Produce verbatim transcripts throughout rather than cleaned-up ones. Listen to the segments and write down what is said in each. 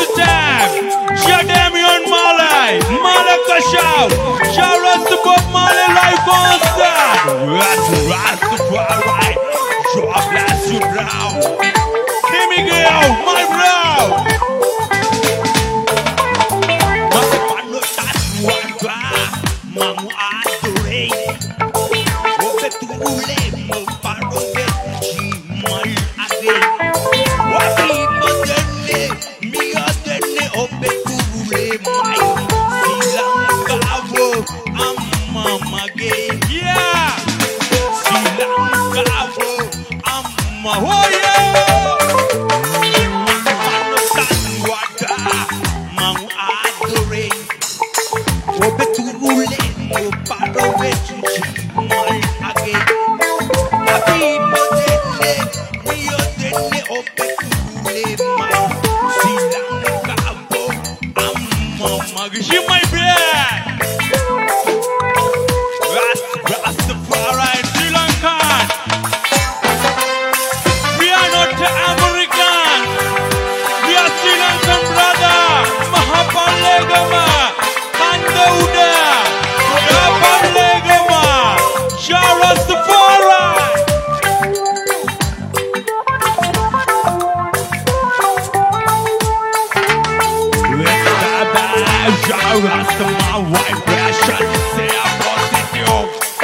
the time. Jadamian Marley, Malaka Shout. Shout out to Bob Marley like on star. Ras, ras, right. Show blast you brown. Here we go, my bro. Mamu adore, obe tu ule mo paro vechi mal age. Wabi moderne, mi aderne obe tu ule mai. Silangavo amma mage, yeah. Silangavo amma hoya. Mano tanwada, mamu adore, obe tu ule. Paro vechi mal age. Happy moderne, mio denne ope tule mai. Silanga abo, amma mag. She my bread. Ras, Rastafari, Sri Lankan. We are not American. We are Sri Lankan brother. Mahapalegama, Kandauda. Rasta, my white passion, say I was in you.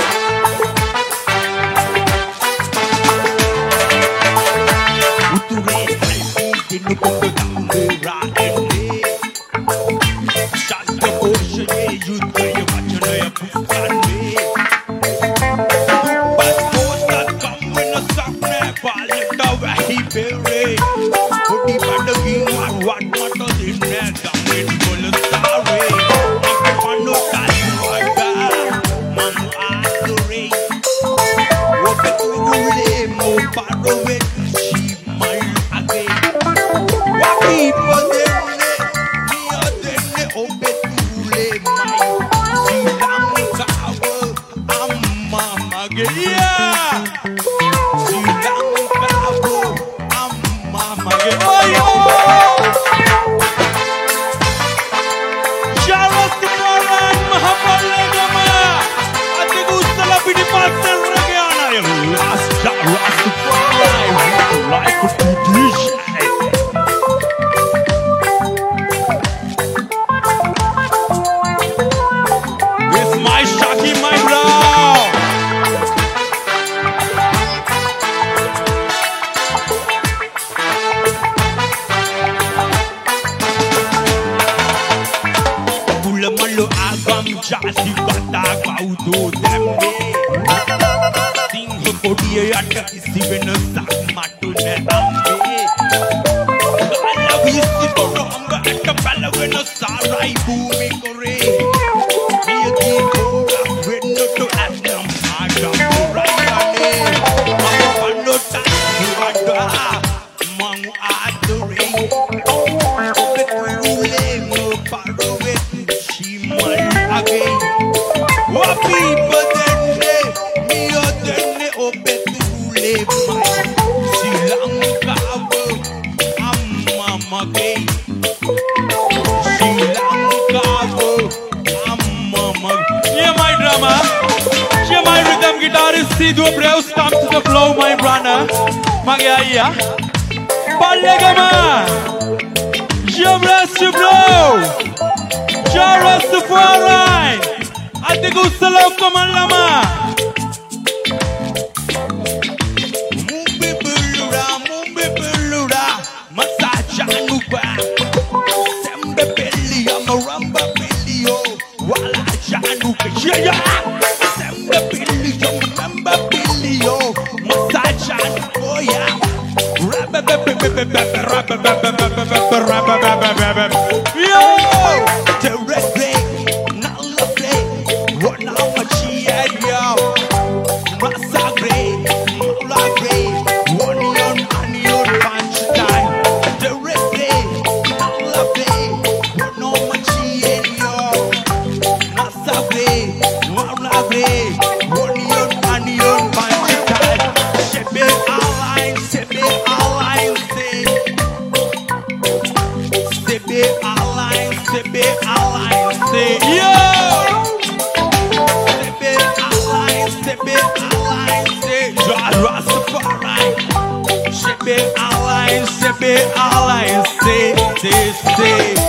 Uture, I see the look of the Rande. Shut the ocean, you tell you what you know, you put on me. But those that come with a soft Nepal, you know where he bury. Put the bandaging on what matters in there, come in full of story. Jasi kata kau tu tembe, singh kodiya atta kisi bena sama tu ne ambe. Kala visi koro amba atta pala bena sarai bumi kore. Dia di kora bena tu asam agam kurayane. Mau pano tani ada, mau adore. Betule mo parowe shimal age. Wapi moderne, mio denne obe tule mai. Silanga abo, amma mage. Silanga abo, amma mage. Yeah, my drama. Yeah, my rhythm guitarist. See the braves come to the flow, my brother. Mage aiya. Ballegama. Yeah, bless you, bro. Yeah, Rastafari. Ate gusta lo como lama. Mumbi bulura, mumbi bulura, masaja nuba. Sembe belly, amaramba belly, oh, wala januba, yeah yeah. Sembe belly, amaramba belly, oh, masaja nuba, yeah. Rabba, rabba, rabba, rabba, rabba, rabba, rabba, rabba, yo, directly. Sebe Allah, say yo. Sebe Allah, Sebe Allah, say Jah Rastafari. Sebe Allah, Sebe Allah, say, say, say.